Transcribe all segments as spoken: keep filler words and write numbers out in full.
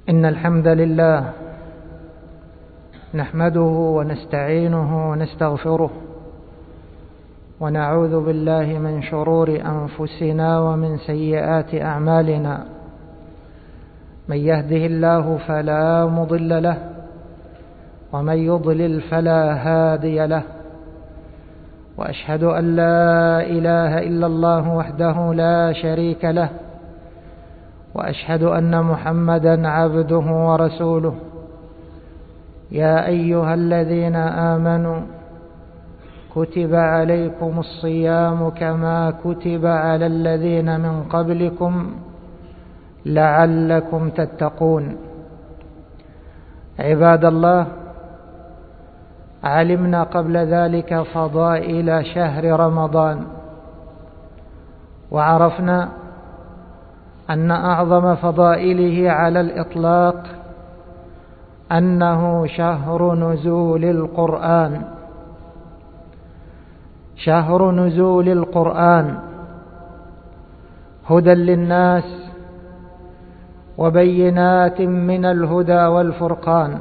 إن الحمد لله نحمده ونستعينه ونستغفره ونعوذ بالله من شرور أنفسنا ومن سيئات أعمالنا. من يهده الله فلا مضل له ومن يضلل فلا هادي له، وأشهد أن لا إله إلا الله وحده لا شريك له، وأشهد أن محمدًا عبده ورسوله. يا أيها الذين آمنوا كتب عليكم الصيام كما كتب على الذين من قبلكم لعلكم تتقون. عباد الله، علمنا قبل ذلك فضائل شهر رمضان، وعرفنا أن أعظم فضائله على الإطلاق أنه شهر نزول القرآن. شهر نزول القرآن هدى للناس وبينات من الهدى والفرقان.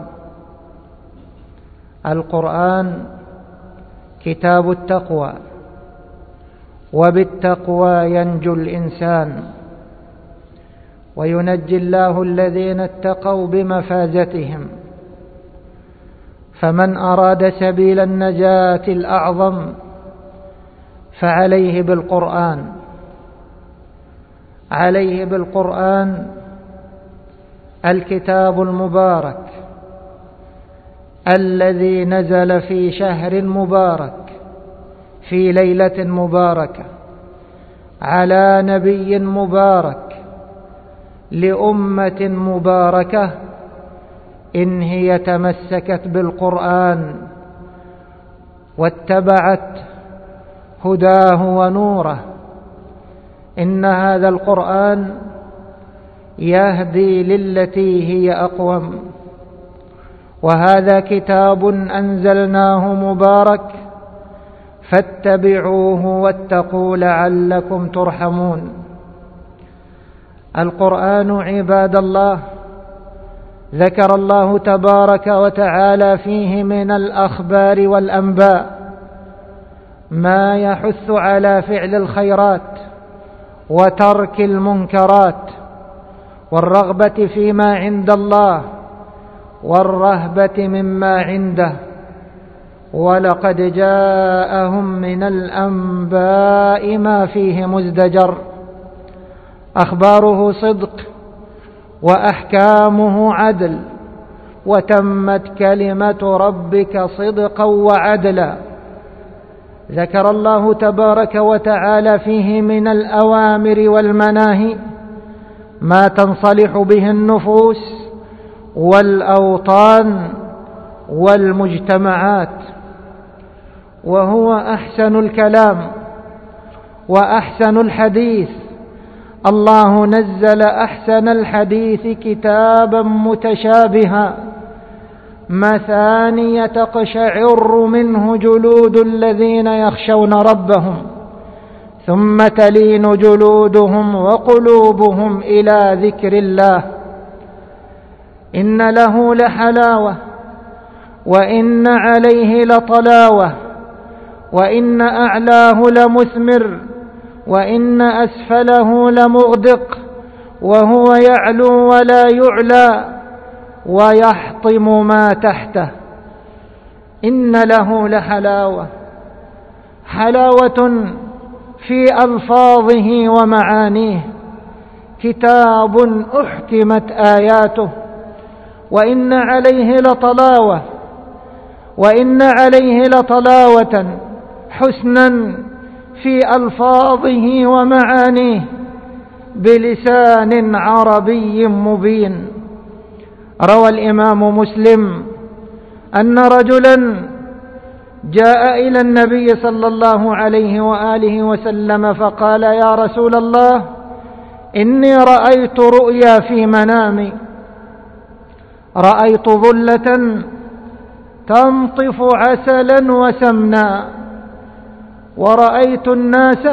القرآن كتاب التقوى، وبالتقوى ينجو الإنسان، وينجي الله الذين اتقوا بمفازتهم. فمن أراد سبيل النجاة الأعظم فعليه بالقرآن، عليه بالقرآن الكتاب المبارك الذي نزل في شهر مبارك في ليلة مباركة على نبي مبارك لأمة مباركة إن هي تمسكت بالقرآن واتبعت هداه ونوره. إن هذا القرآن يهدي للتي هي أقوم، وهذا كتاب أنزلناه مبارك فاتبعوه واتقوا لعلكم ترحمون. القرآن عباد الله ذكر الله تبارك وتعالى فيه من الأخبار والأنباء ما يحث على فعل الخيرات وترك المنكرات، والرغبة فيما عند الله والرهبة مما عنده. ولقد جاءهم من الأنباء ما فيه مزدجر. أخباره صدق وأحكامه عدل، وتمت كلمة ربك صدقا وعدلا. ذكر الله تبارك وتعالى فيه من الأوامر والمناهي ما تنصلح به النفوس والأوطان والمجتمعات، وهو أحسن الكلام وأحسن الحديث. الله نزل أحسن الحديث كتابا متشابها مثانية تقشعر منه جلود الذين يخشون ربهم ثم تلين جلودهم وقلوبهم إلى ذكر الله. إن له لحلاوة وإن عليه لطلاوة، وإن أعلاه لمثمر وإن أسفله لمغدق، وهو يعلو ولا يعلى ويحطم ما تحته. إن له لحلاوة، حلاوة في ألفاظه ومعانيه. كتاب أحكمت آياته. وإن عليه لطلاوة، وإن عليه لطلاوة حسنا في ألفاظه ومعانيه بلسان عربي مبين. روى الإمام مسلم أن رجلا جاء إلى النبي صلى الله عليه وآله وسلم فقال: يا رسول الله، إني رأيت رؤيا في منامي، رأيت ظلة تنطف عسلا وسمنا، ورأيت الناس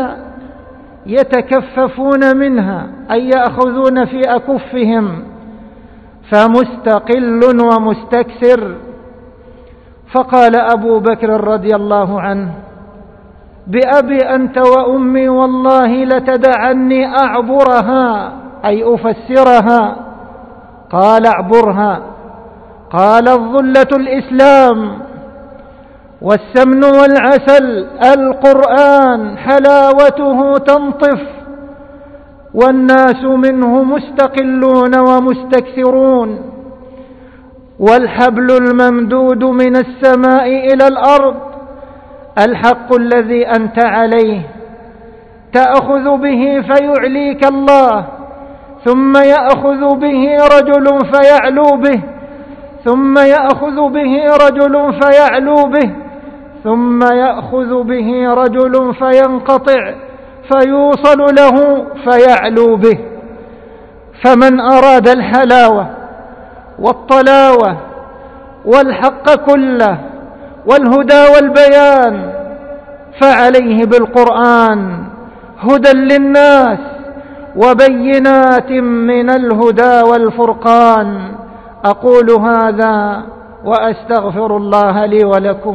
يتكففون منها، أي يأخذون في أكفهم، فمستقل ومستكثر. فقال أبو بكر رضي الله عنه: بأبي أنت وأمي والله لتدعني أعبرها، أي أفسرها. قال: اعبرها. قال: الظلة الإسلام، والسمن والعسل القرآن حلاوته تنطف، والناس منه مستقلون ومستكثرون، والحبل الممدود من السماء إلى الأرض الحق الذي أنت عليه، تأخذ به فيعليك الله، ثم يأخذ به رجل فيعلو به، ثم يأخذ به رجل فيعلو به، ثم يأخذ به رجل فينقطع فيوصل له فيعلو به. فمن أراد الحلاوة والطلاوة والحق كله والهدى والبيان فعليه بالقرآن، هدى للناس وبينات من الهدى والفرقان. أقول هذا وأستغفر الله لي ولكم.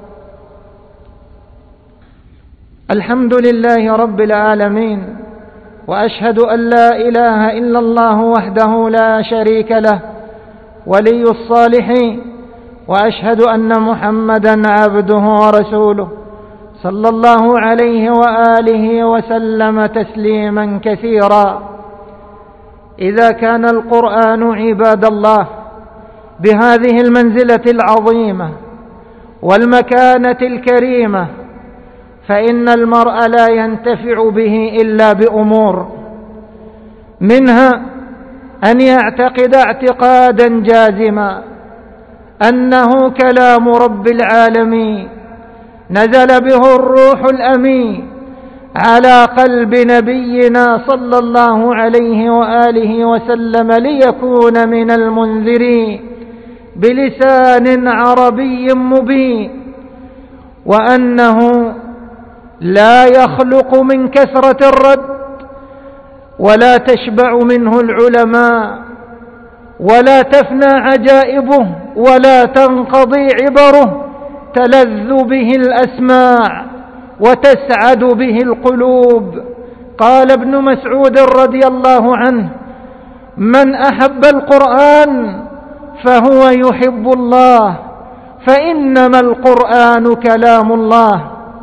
الحمد لله رب العالمين، وأشهد أن لا إله إلا الله وحده لا شريك له ولي الصالحين، وأشهد أن محمدا عبده ورسوله صلى الله عليه وآله وسلم تسليما كثيرا. إذا كان القرآن عباد الله بهذه المنزلة العظيمة والمكانة الكريمة، فإن المرء لا ينتفع به إلا بأمور، منها أن يعتقد اعتقادا جازما أنه كلام رب العالمين نزل به الروح الأمين على قلب نبينا صلى الله عليه وآله وسلم ليكون من المنذرين بلسان عربي مبين، وأنه لا يخلق من كثرة الرد، ولا تشبع منه العلماء، ولا تفنى عجائبه، ولا تنقضي عبره، تلذ به الأسماع وتسعد به القلوب. قال ابن مسعود رضي الله عنه: من أحب القرآن فهو يحب الله، فإنما القرآن كلام الله.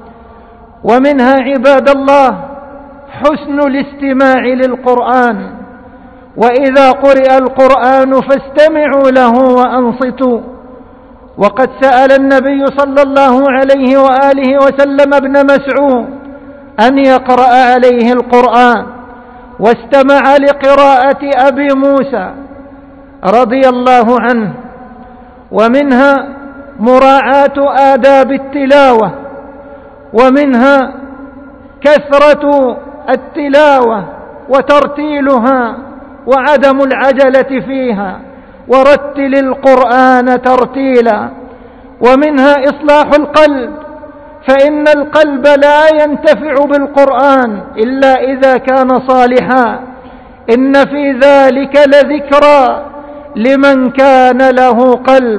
ومنها عباد الله حسن الاستماع للقرآن، وإذا قرئ القرآن فاستمعوا له وأنصتوا. وقد سأل النبي صلى الله عليه وآله وسلم ابن مسعود أن يقرأ عليه القرآن، واستمع لقراءة أبي موسى رضي الله عنه. ومنها مراعاة آداب التلاوة، ومنها كثرة التلاوة وترتيلها وعدم العجلة فيها، ورتل القرآن ترتيلا. ومنها إصلاح القلب، فإن القلب لا ينتفع بالقرآن إلا إذا كان صالحا، إن في ذلك لذكرى لمن كان له قلب.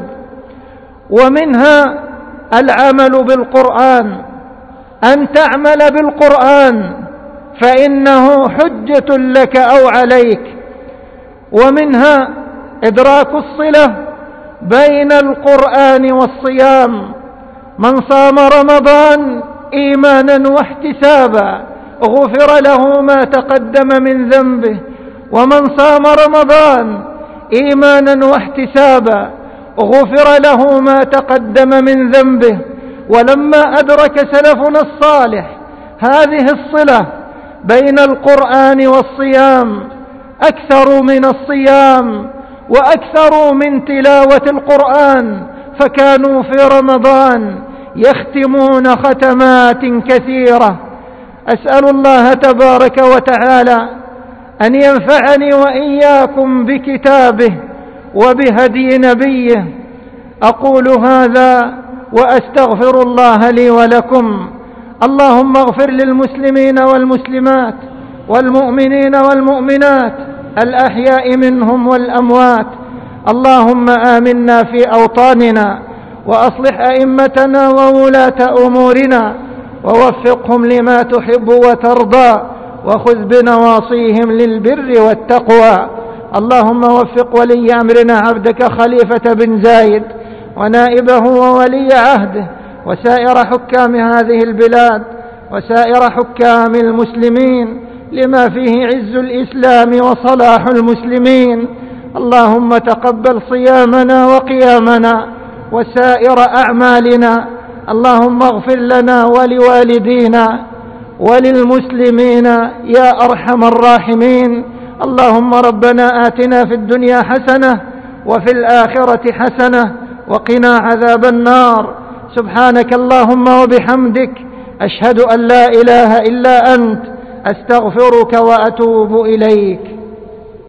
ومنها العمل بالقرآن، أن تعمل بالقرآن فإنه حجة لك أو عليك. ومنها إدراك الصلة بين القرآن والصيام. من صام رمضان إيمانا واحتسابا غفر له ما تقدم من ذنبه، ومن صام رمضان إيمانا واحتسابا غفر له ما تقدم من ذنبه. ولما أدرك سلفنا الصالح هذه الصلة بين القرآن والصيام أكثروا من الصيام وأكثروا من تلاوة القرآن، فكانوا في رمضان يختمون ختمات كثيرة. أسأل الله تبارك وتعالى أن ينفعني وإياكم بكتابه وبهدي نبيه. أقول هذا وأستغفر الله لي ولكم. اللهم اغفر للمسلمين والمسلمات والمؤمنين والمؤمنات الأحياء منهم والأموات، اللهم آمنا في أوطاننا، وأصلح أئمتنا وولاة أمورنا، ووفقهم لما تحب وترضى، وخذ بنواصيهم للبر والتقوى. اللهم وفق ولي أمرنا عبدك خليفة بن زايد ونائبه وولي عهده وسائر حكام هذه البلاد وسائر حكام المسلمين لما فيه عز الإسلام وصلاح المسلمين. اللهم تقبل صيامنا وقيامنا وسائر أعمالنا. اللهم اغفر لنا ولوالدينا وللمسلمين يا أرحم الراحمين. اللهم ربنا آتنا في الدنيا حسنة وفي الآخرة حسنة وقنا عذاب النار. سبحانك اللهم وبحمدك، أشهد أن لا إله إلا أنت، أستغفرك وأتوب إليك.